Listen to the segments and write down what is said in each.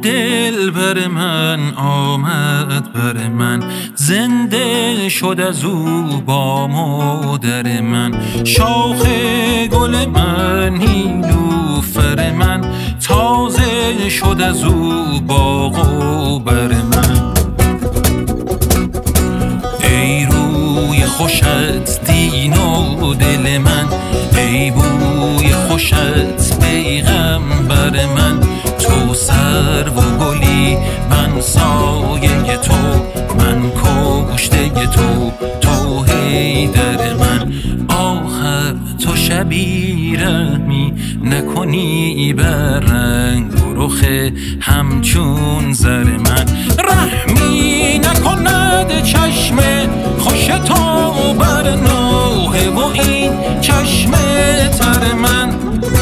دل بر من آمد بر من، زنده شد از او با مادر من. شاخ گل من نیلوفر من، تازه شد از او باغ و بر من. ای روی خوشت دین و دل من، ای بوی خوشت پیغمبر من. تو سرو و گلی، من سایه تو، من کشته تو، تو حیدر من. آخر تو شبی رحمی نکنی بر رنگ و رخ همچون زر من. رحمی نکند چشم خوش تو بر نوحه و این چشم تر من.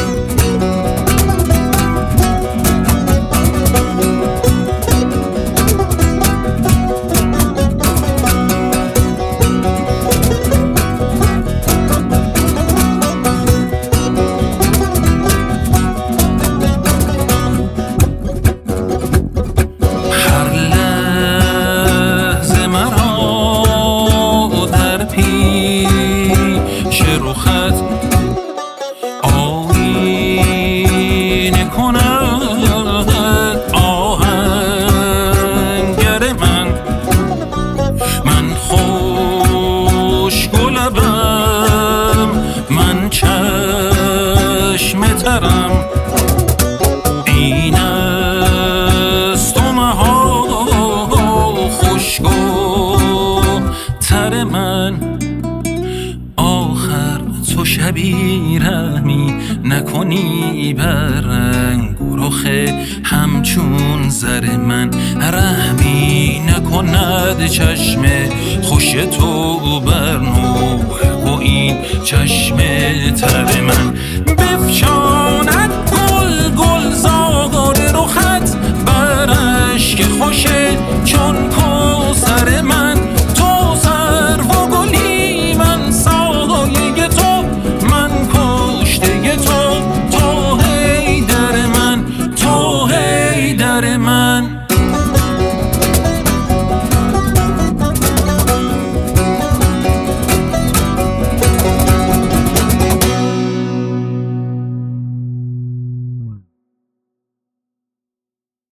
آینه کند آهنگر من، من خوش گلبم، من چشم ترم. این است و مها خوشگلتر من. تو شبی رحمی نکنی بر رنگ و رخ همچون زر من. رحمی نکند چشم خوش تو بر نوحه و این چشم تر من. بفشان